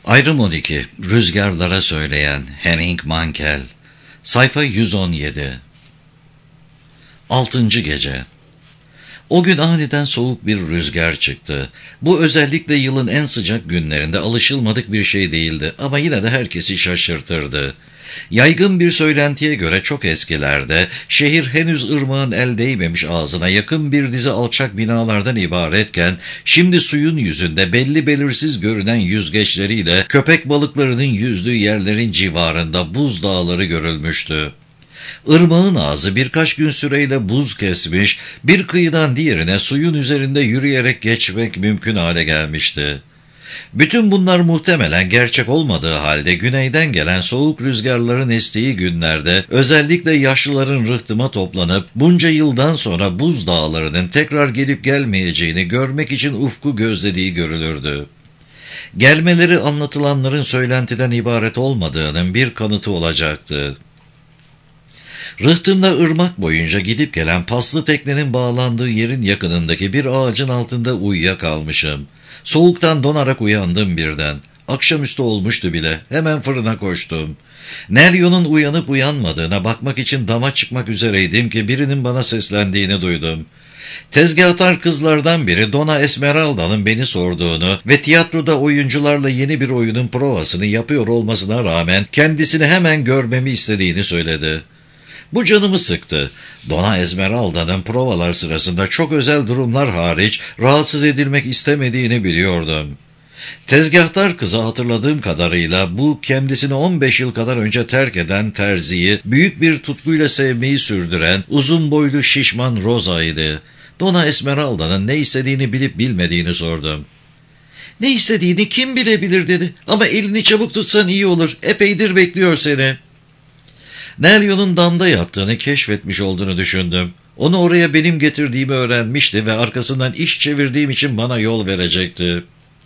Ayrım 12. Rüzgarlara söyleyen Henning Mankell. Sayfa 117. 6. Gece. O gün aniden soğuk bir rüzgar çıktı. Bu özellikle yılın en sıcak günlerinde alışılmadık bir şey değildi ama yine de herkesi şaşırtırdı. Yaygın bir söylentiye göre çok eskilerde şehir henüz ırmağın el değmemiş ağzına yakın bir dizi alçak binalardan ibaretken şimdi suyun yüzünde belli belirsiz görünen yüzgeçleriyle köpek balıklarının yüzdüğü yerlerin civarında buz dağları görülmüştü. Irmağın ağzı birkaç gün süreyle buz kesmiş, bir kıyıdan diğerine suyun üzerinde yürüyerek geçmek mümkün hale gelmişti. Bütün bunlar muhtemelen gerçek olmadığı halde güneyden gelen soğuk rüzgarların estiği günlerde özellikle yaşlıların rıhtıma toplanıp bunca yıldan sonra buz dağlarının tekrar gelip gelmeyeceğini görmek için ufku gözlediği görülürdü. Gelmeleri anlatılanların söylentiden ibaret olmadığının bir kanıtı olacaktı. Rıhtımda ırmak boyunca gidip gelen paslı teknenin bağlandığı yerin yakınındaki bir ağacın altında uyuyakalmışım. Soğuktan donarak uyandım birden. Akşamüstü olmuştu bile. Hemen fırına koştum. Neryo'nun uyanıp uyanmadığına bakmak için dama çıkmak üzereydim ki birinin bana seslendiğini duydum. Tezgahtar kızlardan biri Dona Esmeralda'nın beni sorduğunu ve tiyatroda oyuncularla yeni bir oyunun provasını yapıyor olmasına rağmen kendisini hemen görmemi istediğini söyledi. Bu canımı sıktı. Dona Esmeralda'nın provalar sırasında çok özel durumlar hariç rahatsız edilmek istemediğini biliyordum. Tezgahtar kızı hatırladığım kadarıyla bu kendisini 15 yıl kadar önce terk eden terziyi büyük bir tutkuyla sevmeyi sürdüren uzun boylu şişman Rosa'ydı. Dona Esmeralda'nın ne istediğini bilip bilmediğini sordum. "Ne istediğini kim bilebilir?" dedi. "Ama elini çabuk tutsan iyi olur. Epeydir bekliyor seni." Neryo'nun damda yattığını keşfetmiş olduğunu düşündüm. Onu oraya benim getirdiğimi öğrenmişti ve arkasından iş çevirdiğim için bana yol verecekti.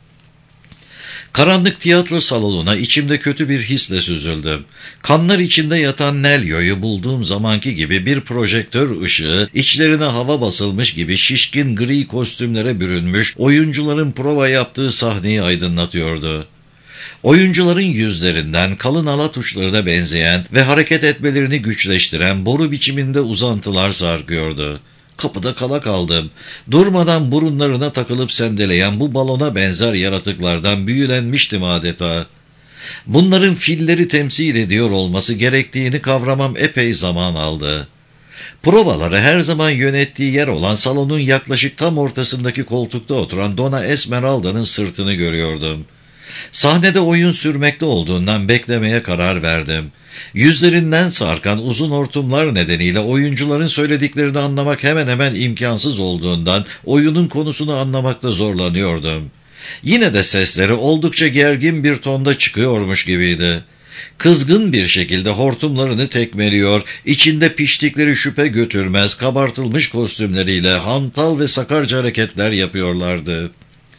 Karanlık tiyatro salonuna içimde kötü bir hisle süzüldüm. Kanlar içinde yatan Neryo'yu bulduğum zamanki gibi bir projektör ışığı, içlerine hava basılmış gibi şişkin gri kostümlere bürünmüş oyuncuların prova yaptığı sahneyi aydınlatıyordu. Oyuncuların yüzlerinden kalın alat uçlarına benzeyen ve hareket etmelerini güçleştiren boru biçiminde uzantılar sarkıyordu. Kapıda kala kaldım. Durmadan burunlarına takılıp sendeleyen bu balona benzer yaratıklardan büyülenmiştim adeta. Bunların filleri temsil ediyor olması gerektiğini kavramam epey zaman aldı. Provaları her zaman yönettiği yer olan salonun yaklaşık tam ortasındaki koltukta oturan Dona Esmeralda'nın sırtını görüyordum. Sahnede oyun sürmekte olduğundan beklemeye karar verdim. Yüzlerinden sarkan uzun hortumlar nedeniyle oyuncuların söylediklerini anlamak hemen hemen imkansız olduğundan oyunun konusunu anlamakta zorlanıyordum. Yine de sesleri oldukça gergin bir tonda çıkıyormuş gibiydi. Kızgın bir şekilde hortumlarını tekmeliyor, içinde piştikleri şüphe götürmez kabartılmış kostümleriyle hantal ve sakarca hareketler yapıyorlardı.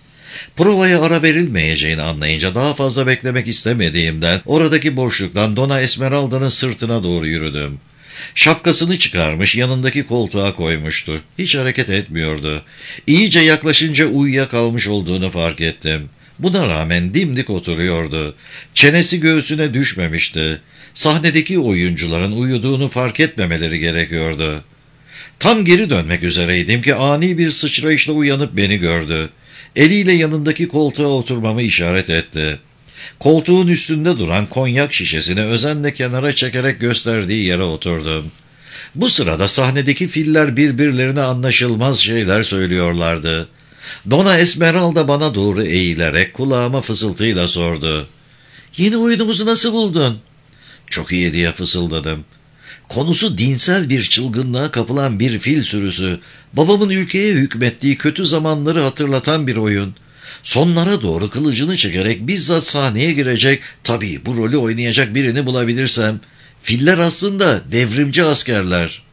Provaya ara verilmeyeceğini anlayınca daha fazla beklemek istemediğimden oradaki boşluktan Dona Esmeralda'nın sırtına doğru yürüdüm. Şapkasını çıkarmış yanındaki koltuğa koymuştu. Hiç hareket etmiyordu. İyice yaklaşınca uyuyakalmış olduğunu fark ettim. Buna rağmen dimdik oturuyordu. Çenesi göğsüne düşmemişti. Sahnedeki oyuncuların uyuduğunu fark etmemeleri gerekiyordu. Tam geri dönmek üzereydim ki ani bir sıçrayışla uyanıp beni gördü. Eliyle yanındaki koltuğa oturmamı işaret etti. Koltuğun üstünde duran konyak şişesini özenle kenara çekerek gösterdiği yere oturdum. Bu sırada sahnedeki filler birbirlerine anlaşılmaz şeyler söylüyorlardı. Dona Esmeralda bana doğru eğilerek kulağıma fısıltıyla sordu. "Yeni oyunumuzu nasıl buldun?" "Çok iyi," diye fısıldadım. Konusu dinsel bir çılgınlığa kapılan bir fil sürüsü, babamın ülkeye hükmettiği kötü zamanları hatırlatan bir oyun. Sonlara doğru kılıcını çekerek bizzat sahneye girecek, tabii bu rolü oynayacak birini bulabilirsem. Filler aslında devrimci askerler.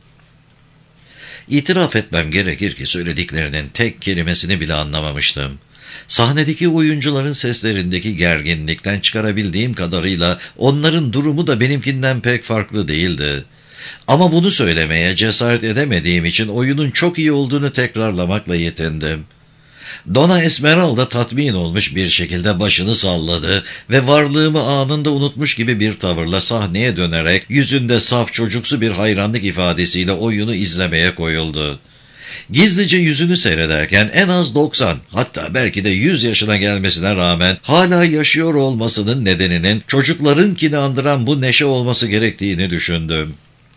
İtiraf etmem gerekir ki söylediklerinin tek kelimesini bile anlamamıştım. Sahnedeki oyuncuların seslerindeki gerginlikten çıkarabildiğim kadarıyla onların durumu da benimkinden pek farklı değildi. Ama bunu söylemeye cesaret edemediğim için oyunun çok iyi olduğunu tekrarlamakla yetindim. Dona Esmeralda tatmin olmuş bir şekilde başını salladı ve varlığımı anında unutmuş gibi bir tavırla sahneye dönerek yüzünde saf çocuksu bir hayranlık ifadesiyle oyunu izlemeye koyuldu. Gizlice yüzünü seyrederken en az 90, hatta belki de 100 yaşına gelmesine rağmen hala yaşıyor olmasının nedeninin çocuklarınkini andıran bu neşe olması gerektiğini düşündüm.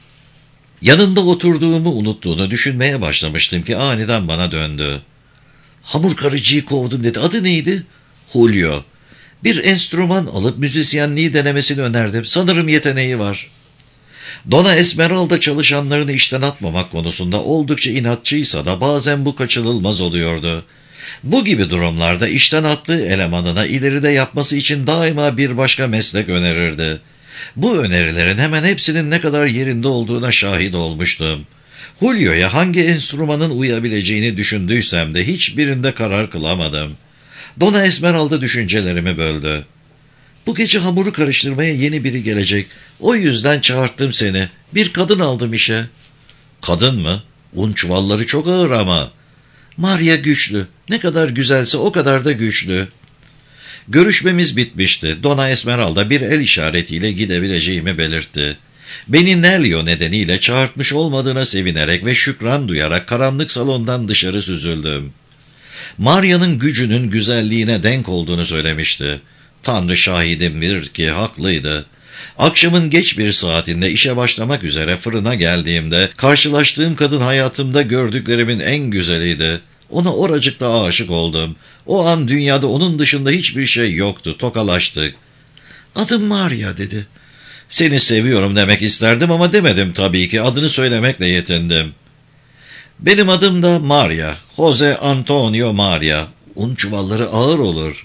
Yanında oturduğumu unuttuğunu düşünmeye başlamıştım ki aniden bana döndü. "Hamur karıcıyı kovdum," dedi. "Adı neydi?" "Julio. Bir enstrüman alıp müzisyenliği denemesini önerdim. Sanırım yeteneği var." Dona Esmeralda çalışanlarını işten atmamak konusunda oldukça inatçıysa da bazen bu kaçınılmaz oluyordu. Bu gibi durumlarda işten attığı elemanına ileride yapması için daima bir başka meslek önerirdi. Bu önerilerin hemen hepsinin ne kadar yerinde olduğuna şahit olmuştum. Julio'ya hangi enstrümanın uyabileceğini düşündüysem de hiçbirinde karar kılamadım. Dona Esmeralda düşüncelerimi böldü. "Bu gece hamuru karıştırmaya yeni biri gelecek. O yüzden çağırttım seni. Bir kadın aldım işe." "Kadın mı? Un çuvalları çok ağır ama." "Maria güçlü. Ne kadar güzelse o kadar da güçlü." Görüşmemiz bitmişti. Dona Esmeralda bir el işaretiyle gidebileceğimi belirtti. Beni Nelio nedeniyle çağırtmış olmadığına sevinerek ve şükran duyarak karanlık salondan dışarı süzüldüm. Maria'nın gücünün güzelliğine denk olduğunu söylemişti. Tanrı şahidimdir ki haklıydı. Akşamın geç bir saatinde işe başlamak üzere fırına geldiğimde karşılaştığım kadın hayatımda gördüklerimin en güzeliydi. Ona oracıkta aşık oldum. O an dünyada onun dışında hiçbir şey yoktu. Tokalaştık. "Adım Maria," dedi. "Seni seviyorum demek isterdim ama demedim tabii ki. Adını söylemekle yetindim." "Benim adım da Maria. Jose Antonio Maria. Un çuvalları ağır olur."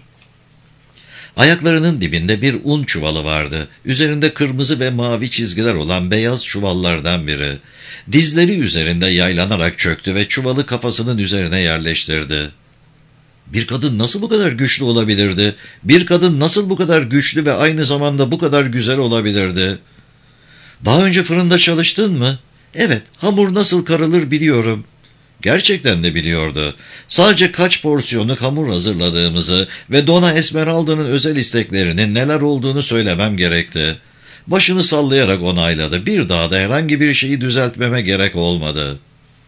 Ayaklarının dibinde bir un çuvalı vardı. Üzerinde kırmızı ve mavi çizgiler olan beyaz çuvallardan biri. Dizleri üzerinde yaylanarak çöktü ve çuvalı kafasının üzerine yerleştirdi. Bir kadın nasıl bu kadar güçlü olabilirdi? Bir kadın nasıl bu kadar güçlü ve aynı zamanda bu kadar güzel olabilirdi? "Daha önce fırında çalıştın mı?" "Evet, hamur nasıl karılır biliyorum." Gerçekten de biliyordu. Sadece kaç porsiyonluk hamur hazırladığımızı ve Dona Esmeralda'nın özel isteklerinin neler olduğunu söylemem gerekti. Başını sallayarak onayladı. Bir daha da herhangi bir şeyi düzeltmeme gerek olmadı.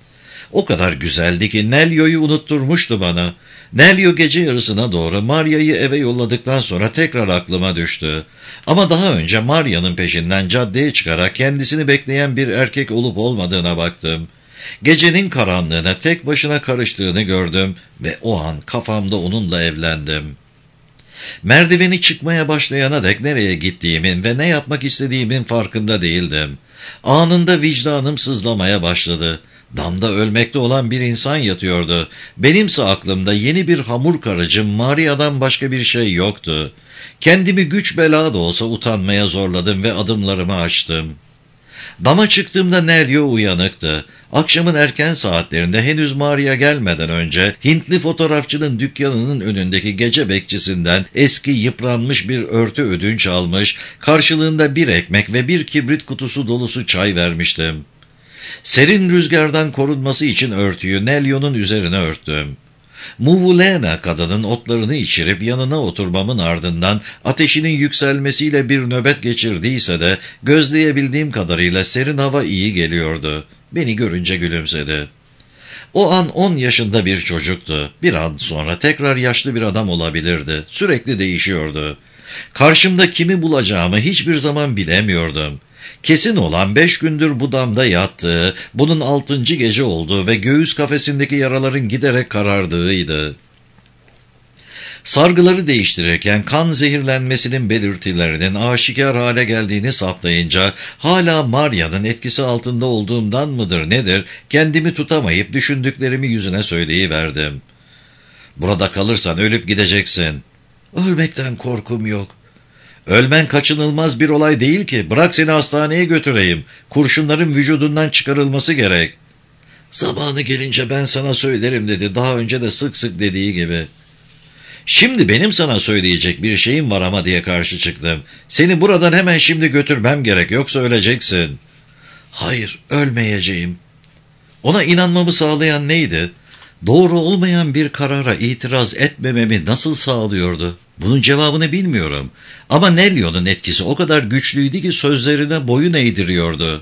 O kadar güzeldi ki Nelio'yu unutturmuştu bana. Nelio gece yarısına doğru Maria'yı eve yolladıktan sonra tekrar aklıma düştü. Ama daha önce Maria'nın peşinden caddeye çıkarak kendisini bekleyen bir erkek olup olmadığına baktım. Gecenin karanlığına tek başına karıştığını gördüm ve o an kafamda onunla evlendim. Merdiveni çıkmaya başlayana dek nereye gittiğimin ve ne yapmak istediğimin farkında değildim. Anında vicdanım sızlamaya başladı. Damda ölmekte olan bir insan yatıyordu. Benimse aklımda yeni bir hamur karıcı Maria'dan başka bir şey yoktu. Kendimi güç bela da olsa utanmaya zorladım ve adımlarımı açtım. Dama çıktığımda Nelio uyanıktı. Akşamın erken saatlerinde henüz Maria gelmeden önce Hintli fotoğrafçının dükkanının önündeki gece bekçisinden eski yıpranmış bir örtü ödünç almış, karşılığında bir ekmek ve bir kibrit kutusu dolusu çay vermiştim. Serin rüzgardan korunması için örtüyü Nelio'nun üzerine örttüm. Muvulena kadının otlarını içirip yanına oturmamın ardından ateşinin yükselmesiyle bir nöbet geçirdiyse de gözleyebildiğim kadarıyla serin hava iyi geliyordu. Beni görünce gülümsedi. O an 10 yaşında bir çocuktu. Bir an sonra tekrar yaşlı bir adam olabilirdi. Sürekli değişiyordu. Karşımda kimi bulacağımı hiçbir zaman bilemiyordum. Kesin olan 5 gündür bu damda yattığı, bunun 6. gece olduğu ve göğüs kafesindeki yaraların giderek karardığıydı. Sargıları değiştirirken kan zehirlenmesinin belirtilerinin aşikar hale geldiğini saptayınca hala Maria'nın etkisi altında olduğumdan mıdır nedir kendimi tutamayıp düşündüklerimi yüzüne söyleyiverdim. "Burada kalırsan ölüp gideceksin." "Ölmekten korkum yok." "Ölmen kaçınılmaz bir olay değil ki. Bırak seni hastaneye götüreyim. Kurşunların vücudundan çıkarılması gerek." "Zamanı gelince ben sana söylerim," dedi. Daha önce de sık sık dediği gibi. "Şimdi benim sana söyleyecek bir şeyim var ama," diye karşı çıktım. "Seni buradan hemen şimdi götürmem gerek, yoksa öleceksin." "Hayır, ölmeyeceğim." Ona inanmamı sağlayan neydi? Doğru olmayan bir karara itiraz etmememi nasıl sağlıyordu? Bunun cevabını bilmiyorum. Ama Nelio'nun etkisi o kadar güçlüydü ki sözlerine boyun eğdiriyordu.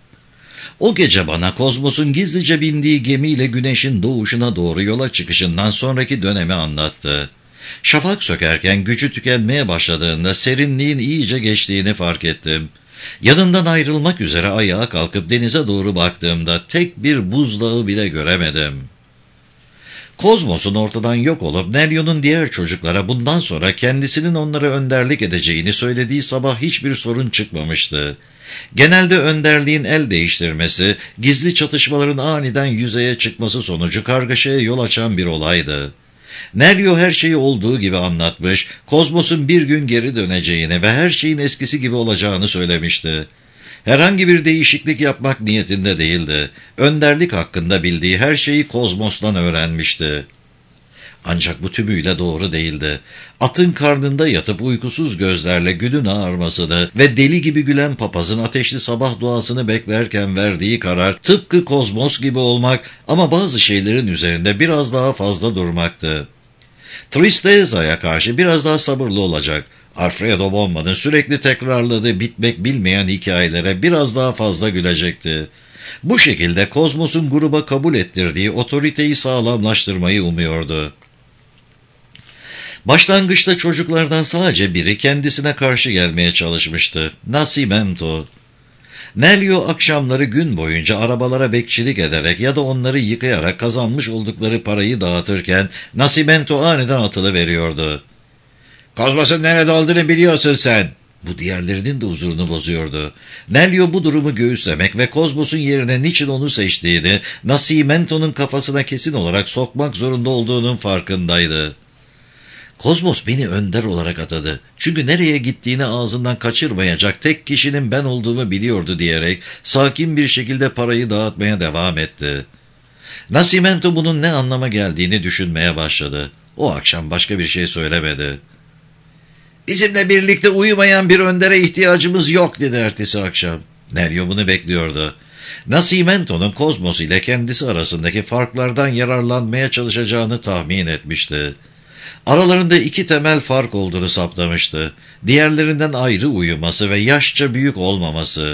O gece bana Kozmos'un gizlice bindiği gemiyle güneşin doğuşuna doğru yola çıkışından sonraki dönemi anlattı. Şafak sökerken gücü tükenmeye başladığında serinliğin iyice geçtiğini fark ettim. Yanından ayrılmak üzere ayağa kalkıp denize doğru baktığımda tek bir buzdağı bile göremedim. Kozmos'un ortadan yok olup Nelio'nun diğer çocuklara bundan sonra kendisinin onlara önderlik edeceğini söylediği sabah hiçbir sorun çıkmamıştı. Genelde önderliğin el değiştirmesi, gizli çatışmaların aniden yüzeye çıkması sonucu kargaşaya yol açan bir olaydı. Nelio her şeyi olduğu gibi anlatmış, Kozmos'un bir gün geri döneceğini ve her şeyin eskisi gibi olacağını söylemişti. Herhangi bir değişiklik yapmak niyetinde değildi. Önderlik hakkında bildiği her şeyi Kozmos'tan öğrenmişti. Ancak bu tümüyle doğru değildi. Atın karnında yatıp uykusuz gözlerle günün ağarmasını ve deli gibi gülen papazın ateşli sabah duasını beklerken verdiği karar tıpkı Kozmos gibi olmak ama bazı şeylerin üzerinde biraz daha fazla durmaktı. Tristeza'ya karşı biraz daha sabırlı olacak. Alfredo Bomba'nın sürekli tekrarladığı bitmek bilmeyen hikayelere biraz daha fazla gülecekti. Bu şekilde Kozmos'un gruba kabul ettirdiği otoriteyi sağlamlaştırmayı umuyordu. Başlangıçta çocuklardan sadece biri kendisine karşı gelmeye çalışmıştı. Nascimento. Nelio akşamları gün boyunca arabalara bekçilik ederek ya da onları yıkayarak kazanmış oldukları parayı dağıtırken Nascimento aniden atılıveriyordu. "Kozmos'un nerede olduğunu biliyorsun sen." Bu diğerlerinin de huzurunu bozuyordu. Nelio bu durumu göğüslemek ve Kozmos'un yerine niçin onu seçtiğini Nascimento'nun kafasına kesin olarak sokmak zorunda olduğunun farkındaydı. Kozmos beni önder olarak atadı. Çünkü nereye gittiğini ağzından kaçırmayacak tek kişinin ben olduğumu biliyordu diyerek sakin bir şekilde parayı dağıtmaya devam etti. Nascimento bunun ne anlama geldiğini düşünmeye başladı. O akşam başka bir şey söylemedi. "Bizimle birlikte uyumayan bir öndere ihtiyacımız yok," dedi ertesi akşam. Nelio bunu bekliyordu. Nascimento'nun Kozmos ile kendisi arasındaki farklardan yararlanmaya çalışacağını tahmin etmişti. Aralarında iki temel fark olduğunu saptamıştı. Diğerlerinden ayrı uyuması ve yaşça büyük olmaması.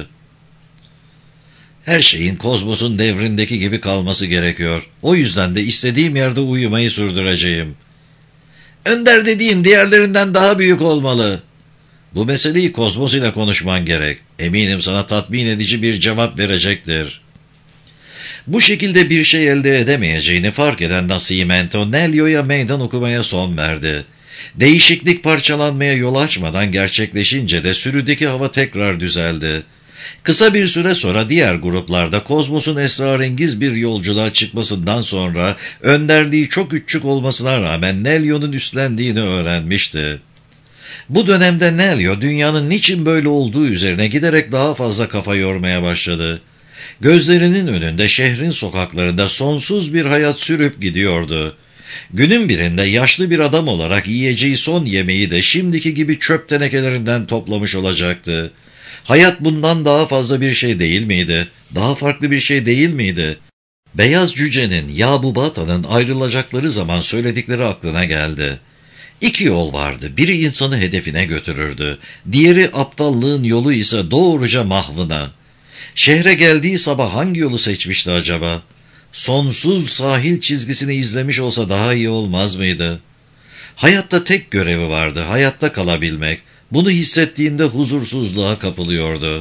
Her şeyin Kozmos'un devrindeki gibi kalması gerekiyor. O yüzden de istediğim yerde uyumayı sürdüreceğim. "Önder dediğin diğerlerinden daha büyük olmalı." "Bu meseleyi Kozmos ile konuşman gerek. Eminim sana tatmin edici bir cevap verecektir." Bu şekilde bir şey elde edemeyeceğini fark eden Nascimento, Nelio'ya meydan okumaya son verdi. Değişiklik parçalanmaya yol açmadan gerçekleşince de sürüdeki hava tekrar düzeldi. Kısa bir süre sonra diğer gruplarda Kozmos'un esrarengiz bir yolculuğa çıkmasından sonra önderliği çok küçük olmasına rağmen Nelio'nun üstlendiğini öğrenmişti. Bu dönemde Nelio dünyanın niçin böyle olduğu üzerine giderek daha fazla kafa yormaya başladı. Gözlerinin önünde şehrin sokaklarında sonsuz bir hayat sürüp gidiyordu. Günün birinde yaşlı bir adam olarak yiyeceği son yemeği de şimdiki gibi çöp tenekelerinden toplamış olacaktı. Hayat bundan daha fazla bir şey değil miydi? Daha farklı bir şey değil miydi? Beyaz cücenin, Yabubata'nın ayrılacakları zaman söyledikleri aklına geldi. İki yol vardı. Biri insanı hedefine götürürdü. Diğeri aptallığın yolu ise doğruca mahvına. Şehre geldiği sabah hangi yolu seçmişti acaba? Sonsuz sahil çizgisini izlemiş olsa daha iyi olmaz mıydı? Hayatta tek görevi vardı, hayatta kalabilmek. Bunu hissettiğinde huzursuzluğa kapılıyordu.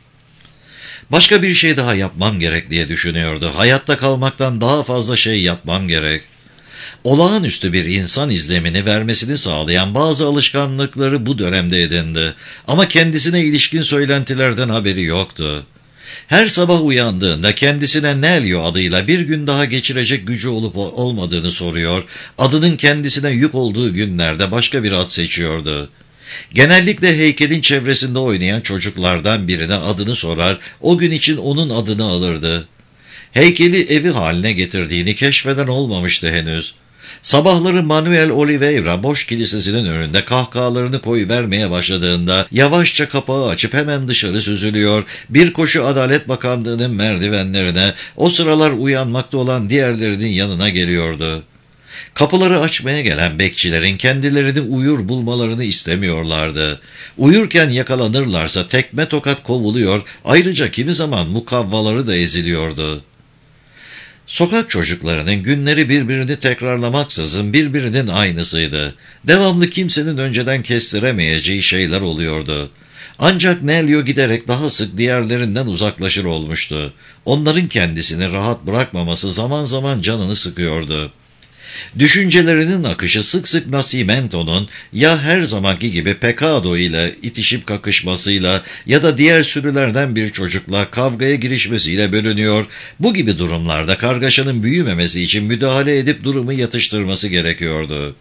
Başka bir şey daha yapmam gerek diye düşünüyordu. Hayatta kalmaktan daha fazla şey yapmam gerek. Olağanüstü bir insan izlemini vermesini sağlayan bazı alışkanlıkları bu dönemde edindi. Ama kendisine ilişkin söylentilerden haberi yoktu. Her sabah uyandığında kendisine Nelio adıyla bir gün daha geçirecek gücü olup olmadığını soruyor, adının kendisine yük olduğu günlerde başka bir ad seçiyordu. Genellikle heykelin çevresinde oynayan çocuklardan birine adını sorar, o gün için onun adını alırdı. Heykeli evi haline getirdiğini keşfeden olmamıştı henüz. Sabahları Manuel Oliveira boş kilisesinin önünde kahkahalarını koyuvermeye başladığında yavaşça kapağı açıp hemen dışarı süzülüyor, bir koşu Adalet Bakanlığı'nın merdivenlerine, o sıralar uyanmakta olan diğerlerinin yanına geliyordu. Kapıları açmaya gelen bekçilerin kendilerini uyur bulmalarını istemiyorlardı. Uyurken yakalanırlarsa tekme tokat kovuluyor, ayrıca kimi zaman mukavvaları da eziliyordu. Sokak çocuklarının günleri birbirini tekrarlamaksızın birbirinin aynısıydı. Devamlı kimsenin önceden kestiremeyeceği şeyler oluyordu. Ancak Nelio giderek daha sık diğerlerinden uzaklaşır olmuştu. Onların kendisini rahat bırakmaması zaman zaman canını sıkıyordu. Düşüncelerinin akışı sık sık Nascimento'nun ya her zamanki gibi Pecado ile itişip kakışmasıyla ya da diğer sürülerden bir çocukla kavgaya girişmesiyle bölünüyor. Bu gibi durumlarda kargaşanın büyümemesi için müdahale edip durumu yatıştırması gerekiyordu.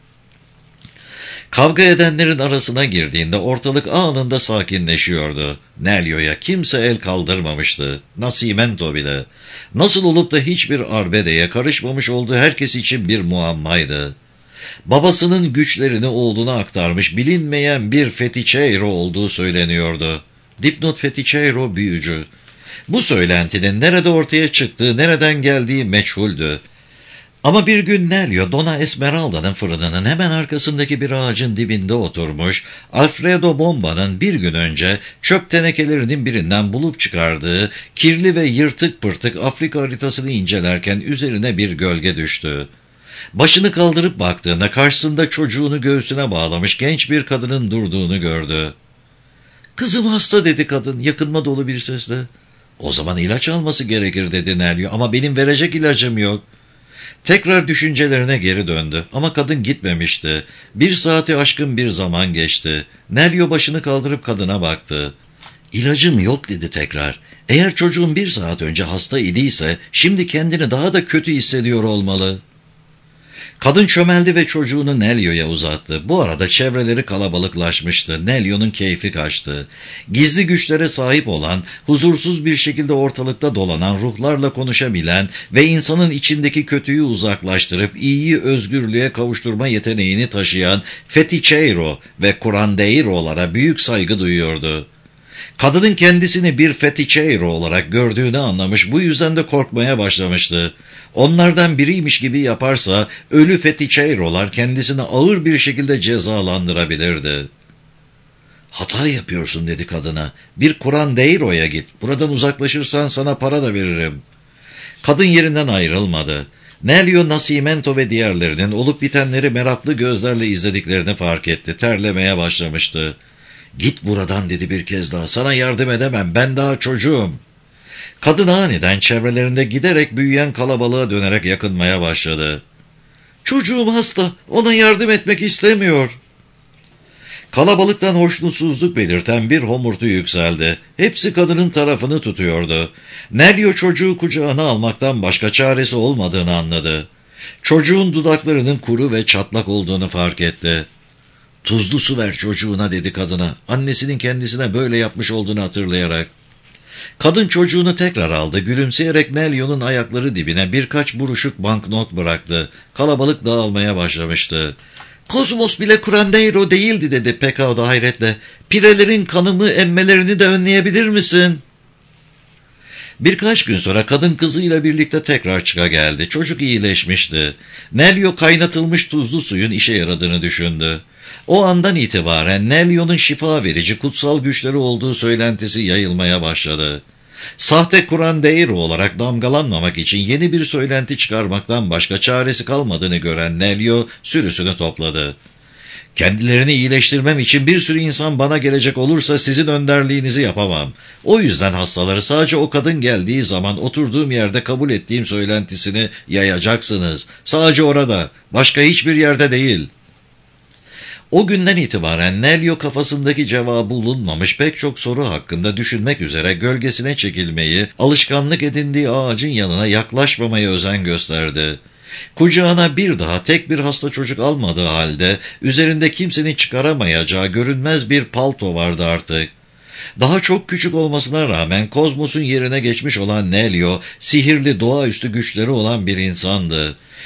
Kavga edenlerin arasına girdiğinde ortalık anında sakinleşiyordu. Nelio'ya kimse el kaldırmamıştı. Nascimento bile. Nasıl olup da hiçbir arbedeye karışmamış olduğu herkes için bir muammaydı. Babasının güçlerini oğluna aktarmış bilinmeyen bir fetiçeiro olduğu söyleniyordu. Dipnot fetiçeiro büyücü. Bu söylentinin nerede ortaya çıktığı, nereden geldiği meçhuldü. Ama bir gün Nelio, Dona Esmeralda'nın fırınının hemen arkasındaki bir ağacın dibinde oturmuş, Alfredo Bomba'nın bir gün önce çöp tenekelerinin birinden bulup çıkardığı kirli ve yırtık pırtık Afrika haritasını incelerken üzerine bir gölge düştü. Başını kaldırıp baktığında karşısında çocuğunu göğsüne bağlamış genç bir kadının durduğunu gördü. "Kızım hasta," dedi kadın yakınma dolu bir sesle. "O zaman ilaç alması gerekir," dedi Nelio, "ama benim verecek ilacım yok." Tekrar düşüncelerine geri döndü ama kadın gitmemişti. 1 saati aşkın bir zaman geçti. Nelio başını kaldırıp kadına baktı. "İlacım yok," dedi tekrar. "Eğer çocuğun 1 saat önce hasta idiyse şimdi kendini daha da kötü hissediyor olmalı." Kadın çömeldi ve çocuğunu Nelio'ya uzattı. Bu arada çevreleri kalabalıklaşmıştı. Nelio'nun keyfi kaçtı. Gizli güçlere sahip olan, huzursuz bir şekilde ortalıkta dolanan, ruhlarla konuşabilen ve insanın içindeki kötüyü uzaklaştırıp iyiyi özgürlüğe kavuşturma yeteneğini taşıyan Fetiçeiro ve Curandeiro'lara büyük saygı duyuyordu. Kadının kendisini bir Fetiçeiro olarak gördüğünü anlamış, bu yüzden de korkmaya başlamıştı. Onlardan biriymiş gibi yaparsa ölü Fetiçeiro'lar kendisini ağır bir şekilde cezalandırabilirdi. "Hata yapıyorsun," dedi kadına. "Bir Curandeiro'ya git. Buradan uzaklaşırsan sana para da veririm." Kadın yerinden ayrılmadı. Nelio, Nascimento ve diğerlerinin olup bitenleri meraklı gözlerle izlediklerini fark etti. Terlemeye başlamıştı. "Git buradan," dedi bir kez daha. "Sana yardım edemem. Ben daha çocuğum." Kadın aniden çevrelerinde giderek büyüyen kalabalığa dönerek yakınmaya başladı. "Çocuğum hasta. Ona yardım etmek istemiyor." Kalabalıktan hoşnutsuzluk belirten bir homurtu yükseldi. Hepsi kadının tarafını tutuyordu. Nelio çocuğu kucağına almaktan başka çaresi olmadığını anladı. Çocuğun dudaklarının kuru ve çatlak olduğunu fark etti. "Tuzlu su ver çocuğuna," dedi kadına, annesinin kendisine böyle yapmış olduğunu hatırlayarak. Kadın çocuğunu tekrar aldı, gülümseyerek Nelio'nun ayakları dibine birkaç buruşuk banknot bıraktı. Kalabalık dağılmaya başlamıştı. "Kozmos bile Curandeiro değildi," dedi Pecado hayretle. "Pirelerin kanımı emmelerini de önleyebilir misin?" Birkaç gün sonra kadın kızıyla birlikte tekrar çıka geldi. Çocuk iyileşmişti. Nelio kaynatılmış tuzlu suyun işe yaradığını düşündü. O andan itibaren Nelio'nun şifa verici kutsal güçleri olduğu söylentisi yayılmaya başladı. Sahte Curandeiro olarak damgalanmamak için yeni bir söylenti çıkarmaktan başka çaresi kalmadığını gören Nelio sürüsünü topladı. "Kendilerini iyileştirmem için bir sürü insan bana gelecek olursa sizin önderliğinizi yapamam. O yüzden hastaları sadece o kadın geldiği zaman oturduğum yerde kabul ettiğim söylentisini yayacaksınız. Sadece orada, başka hiçbir yerde değil." O günden itibaren Nelio kafasındaki cevabı bulunmamış pek çok soru hakkında düşünmek üzere gölgesine çekilmeyi, alışkanlık edindiği ağacın yanına yaklaşmamaya özen gösterdi. Kucağına bir daha tek bir hasta çocuk almadığı halde üzerinde kimsenin çıkaramayacağı görünmez bir palto vardı artık. Daha çok küçük olmasına rağmen kozmosun yerine geçmiş olan Nelio, sihirli doğaüstü güçleri olan bir insandı.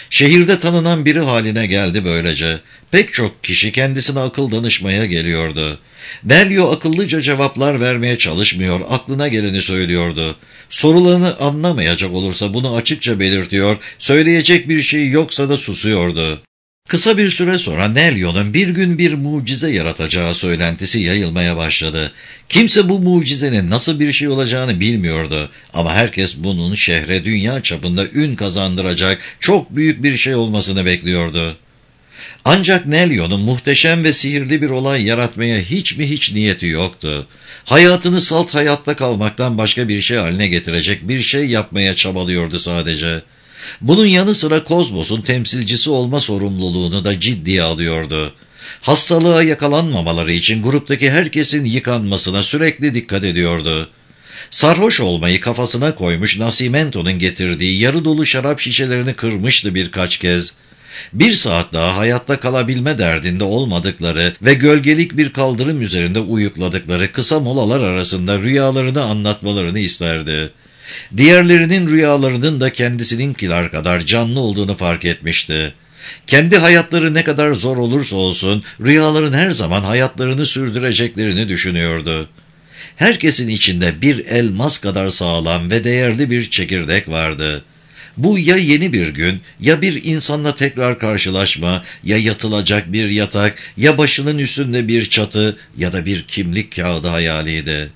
Şehirde tanınan biri haline geldi böylece. Pek çok kişi kendisine akıl danışmaya geliyordu. Nelio akıllıca cevaplar vermeye çalışmıyor, aklına geleni söylüyordu. Sorularını anlamayacak olursa bunu açıkça belirtiyor, söyleyecek bir şey yoksa da susuyordu. Kısa bir süre sonra Nelio'nun bir gün bir mucize yaratacağı söylentisi yayılmaya başladı. Kimse bu mucizenin nasıl bir şey olacağını bilmiyordu ama herkes bunun şehre dünya çapında ün kazandıracak çok büyük bir şey olmasını bekliyordu. Ancak Nelio'nun muhteşem ve sihirli bir olay yaratmaya hiç niyeti yoktu. Hayatını salt hayatta kalmaktan başka bir şey haline getirecek bir şey yapmaya çabalıyordu sadece. Bunun yanı sıra kozmosun temsilcisi olma sorumluluğunu da ciddiye alıyordu. Hastalığa yakalanmamaları için gruptaki herkesin yıkanmasına sürekli dikkat ediyordu. Sarhoş olmayı kafasına koymuş, Nasimento'nun getirdiği yarı dolu şarap şişelerini kırmıştı birkaç kez. Bir saat daha hayatta kalabilme derdinde olmadıkları ve gölgelik bir kaldırım üzerinde uyukladıkları kısa molalar arasında rüyalarını anlatmalarını isterdi. Diğerlerinin rüyalarının da kendisininkiler kadar canlı olduğunu fark etmişti. Kendi hayatları ne kadar zor olursa olsun rüyaların her zaman hayatlarını sürdüreceklerini düşünüyordu. Herkesin içinde bir elmas kadar sağlam ve değerli bir çekirdek vardı. Bu ya yeni bir gün, ya bir insanla tekrar karşılaşma, ya yatılacak bir yatak, ya başının üstünde bir çatı, ya da bir kimlik kağıdı hayaliydi.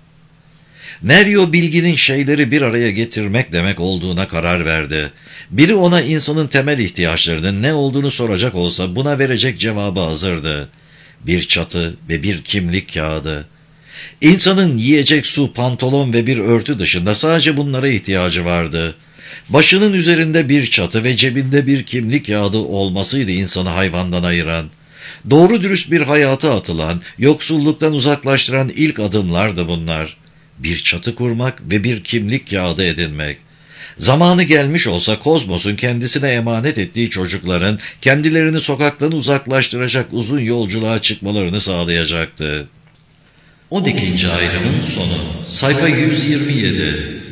Nelio bilginin şeyleri bir araya getirmek demek olduğuna karar verdi. Biri ona insanın temel ihtiyaçlarının ne olduğunu soracak olsa buna verecek cevabı hazırdı. Bir çatı ve bir kimlik kağıdı. İnsanın yiyecek su, pantolon ve bir örtü dışında sadece bunlara ihtiyacı vardı. Başının üzerinde bir çatı ve cebinde bir kimlik kağıdı olmasıydı insanı hayvandan ayıran. Doğru dürüst bir hayata atılan, yoksulluktan uzaklaştıran ilk adımlardı bunlar. Bir çatı kurmak ve bir kimlik kağıdı edinmek. Zamanı gelmiş olsa kozmosun kendisine emanet ettiği çocukların kendilerini sokaktan uzaklaştıracak uzun yolculuğa çıkmalarını sağlayacaktı. 12. ayrımın sonu. Sayfa 127.